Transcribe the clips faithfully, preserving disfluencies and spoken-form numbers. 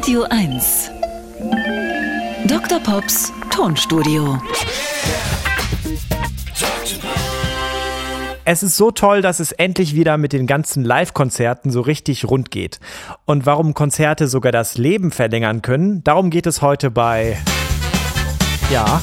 Radio eins. Doktor Pops Tonstudio. Es ist so toll, dass es endlich wieder mit den ganzen Live-Konzerten so richtig rund geht. Und warum Konzerte sogar das Leben verlängern können, darum geht es heute bei... Ja...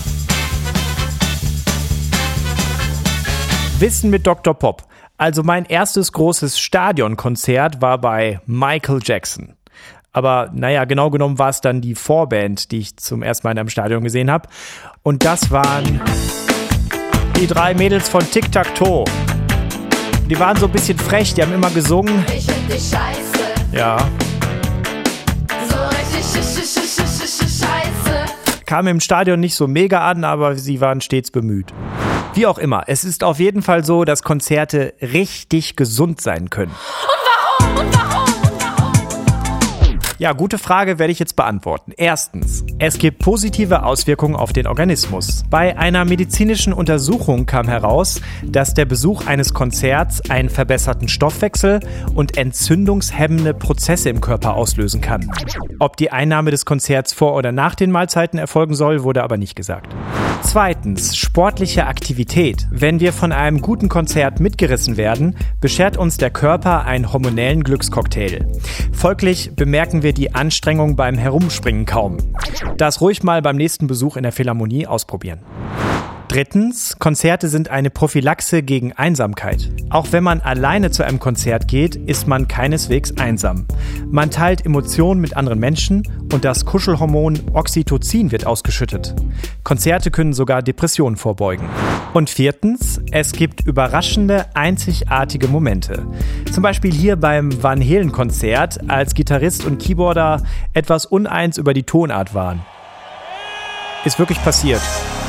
Wissen mit Doktor Pop. Also mein erstes großes Stadionkonzert war bei Michael Jackson. Aber naja, genau genommen war es dann die Vorband, die ich zum ersten Mal in einem Stadion gesehen habe. Und das waren die drei Mädels von Tic Tac Toe. Die waren so ein bisschen frech, die haben immer gesungen. Ich find dich scheiße. Ja. So richtig scheiße. Kam im Stadion nicht so mega an, aber sie waren stets bemüht. Wie auch immer, es ist auf jeden Fall so, dass Konzerte richtig gesund sein können. Und warum? Und warum? Und warum? Ja, gute Frage werde ich jetzt beantworten. Erstens, es gibt positive Auswirkungen auf den Organismus. Bei einer medizinischen Untersuchung kam heraus, dass der Besuch eines Konzerts einen verbesserten Stoffwechsel und entzündungshemmende Prozesse im Körper auslösen kann. Ob die Einnahme des Konzerts vor oder nach den Mahlzeiten erfolgen soll, wurde aber nicht gesagt. Zweitens, sportliche Aktivität. Wenn wir von einem guten Konzert mitgerissen werden, beschert uns der Körper einen hormonellen Glückscocktail. Folglich bemerken wir die Anstrengung beim Herumspringen kaum. Das ruhig mal beim nächsten Besuch in der Philharmonie ausprobieren. Drittens, Konzerte sind eine Prophylaxe gegen Einsamkeit. Auch wenn man alleine zu einem Konzert geht, ist man keineswegs einsam. Man teilt Emotionen mit anderen Menschen und das Kuschelhormon Oxytocin wird ausgeschüttet. Konzerte können sogar Depressionen vorbeugen. Und viertens, es gibt überraschende, einzigartige Momente. Zum Beispiel hier beim Van Halen-Konzert, als Gitarrist und Keyboarder etwas uneins über die Tonart waren. Ist wirklich passiert.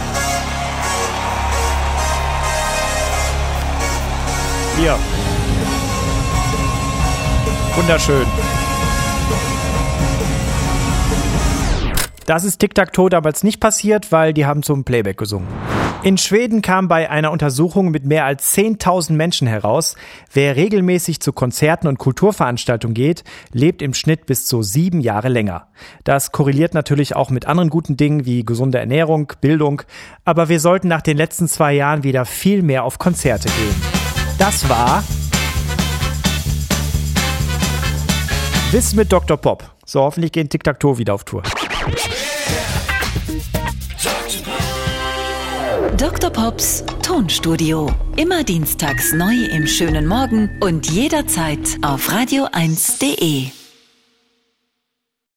Hier. Wunderschön. Das ist Tic Tac Toe damals nicht passiert, weil die haben zum Playback gesungen. In Schweden kam bei einer Untersuchung mit mehr als zehntausend Menschen heraus, wer regelmäßig zu Konzerten und Kulturveranstaltungen geht, lebt im Schnitt bis zu sieben Jahre länger. Das korreliert natürlich auch mit anderen guten Dingen wie gesunde Ernährung, Bildung, aber wir sollten nach den letzten zwei Jahren wieder viel mehr auf Konzerte gehen. Das war Wissen mit Doktor Pop. So, hoffentlich gehen Tic Tac Toe wieder auf Tour. Doktor Pops Tonstudio. Immer dienstags neu im schönen Morgen und jederzeit auf radio eins punkt de.